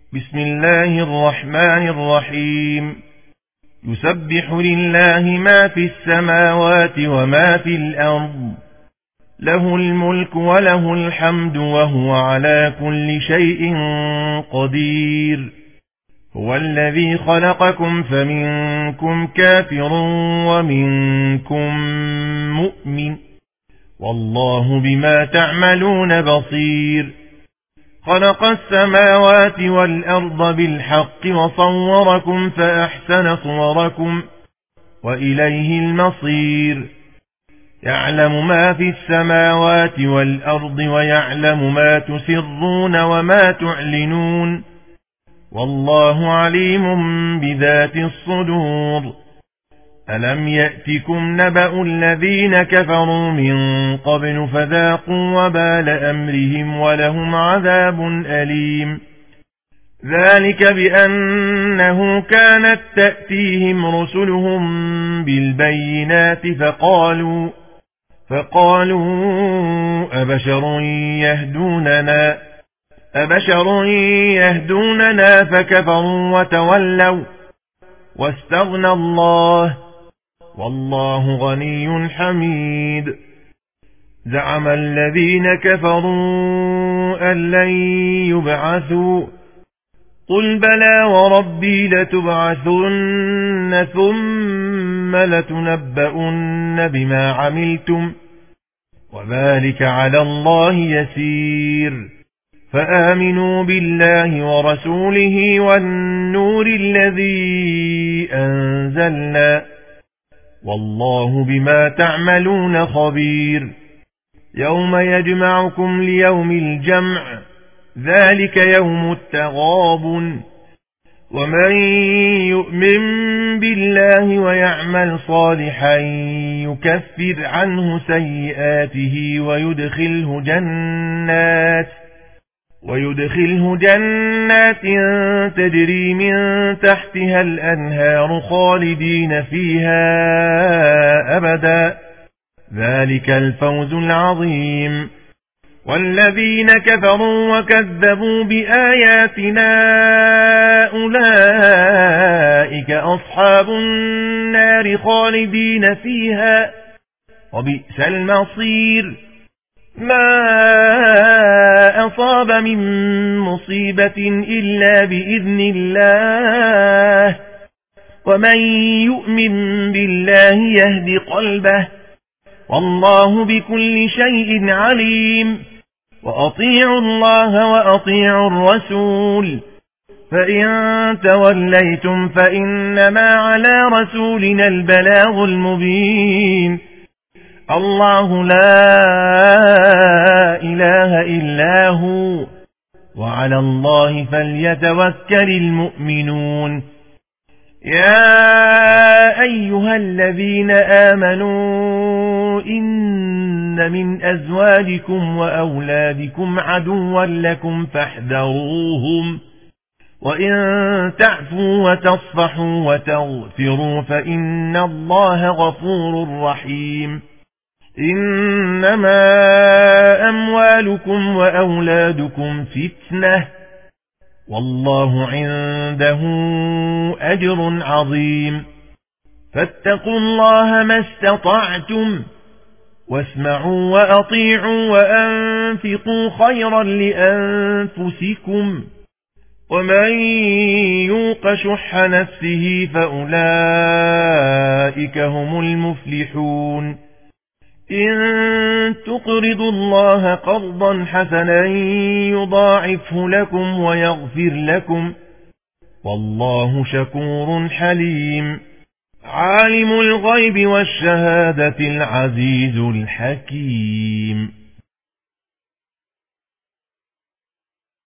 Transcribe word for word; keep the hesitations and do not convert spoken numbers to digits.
بسم الله الرحمن الرحيم. يسبح لله ما في السماوات وما في الأرض، له الملك وله الحمد وهو على كل شيء قدير. هو الذي خلقكم فمنكم كافر ومنكم مؤمن، والله بما تعملون بصير. خلق السماوات والأرض بالحق وصوركم فأحسن صوركم وإليه المصير. يعلم ما في السماوات والأرض ويعلم ما تسرون وما تعلنون، والله عليم بذات الصدور. ألم يأتكم نبأ الذين كفروا من قبل فذاقوا وبال أمرهم ولهم عذاب أليم. ذلك بأنه كانت تأتيهم رسلهم بالبينات فقالوا فقالوا أبشر يهدوننا أبشر يهدوننا فكفروا وتولوا واستغنى الله، والله غني حميد. زعم الذين كفروا أن لن يبعثوا، قل بلى وربي لتبعثن ثم لتنبؤن بما عملتم، وذلك على الله يسير. فآمنوا بالله ورسوله والنور الذي أنزلنا، والله بما تعملون خبير. يوم يجمعكم ليوم الجمع، ذلك يوم التغابن. ومن يؤمن بالله ويعمل صالحا يكفر عنه سيئاته ويدخله جنات ويدخله جنات تجري من تحتها الأنهار خالدين فيها أبدا، ذلك الفوز العظيم. والذين كفروا وكذبوا بآياتنا أولئك أصحاب النار خالدين فيها، وبئس المصير. ما أصاب من مصيبة إلا بإذن الله، ومن يؤمن بالله يهد قلبه، والله بكل شيء عليم. وأطيعوا الله وأطيعوا الرسول، فإن توليتم فإنما على رسولنا البلاغ المبين. الله لا إله إلا هو، وعلى الله فليتوكل المؤمنون. يا أيها الذين آمنوا إن من أزواجكم وأولادكم عدوا لكم فاحذروهم، وإن تعفوا وتصفحوا وتغفروا فإن الله غفور رحيم. إنما أموالكم وأولادكم فتنة، والله عنده أجر عظيم. فاتقوا الله ما استطعتم، واسمعوا وأطيعوا وأنفقوا خيرا لأنفسكم، ومن يوق شح نفسه فأولئك هم المفلحون. إن تقرضوا الله قرضا حسنا يضاعفه لكم ويغفر لكم، والله شكور حليم. عالم الغيب والشهادة العزيز الحكيم.